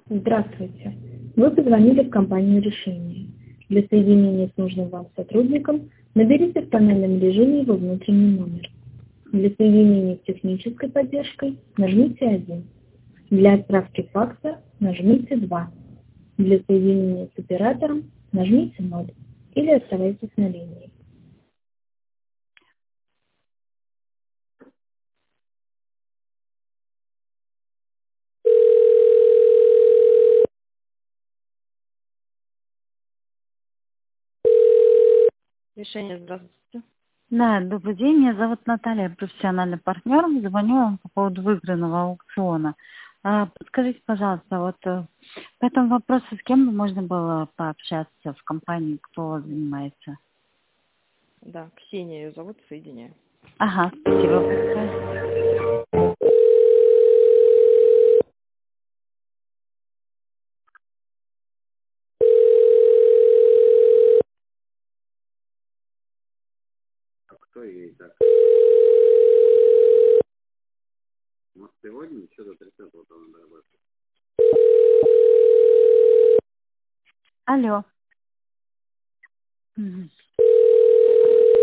Здравствуйте. Вы позвонили в компанию «Решение». Для соединения с нужным вам сотрудником наберите в панельном режиме его внутренний номер. Для соединения с технической поддержкой нажмите 1. Для отправки факса нажмите 2. Для соединения с оператором нажмите 0 или оставайтесь на линии. Решение, здравствуйте. Да, добрый день. Меня зовут Наталья, профессиональный партнер. Звоню вам по поводу выигранного аукциона. Подскажите, пожалуйста, по этому вопросу с кем бы можно было пообщаться в компании, кто занимается? Да, Ксения ее зовут, соединяю. Ага, спасибо большое. А кто ей так? Может, сегодня еще до 30-го там надо работать. Алло. Мгм.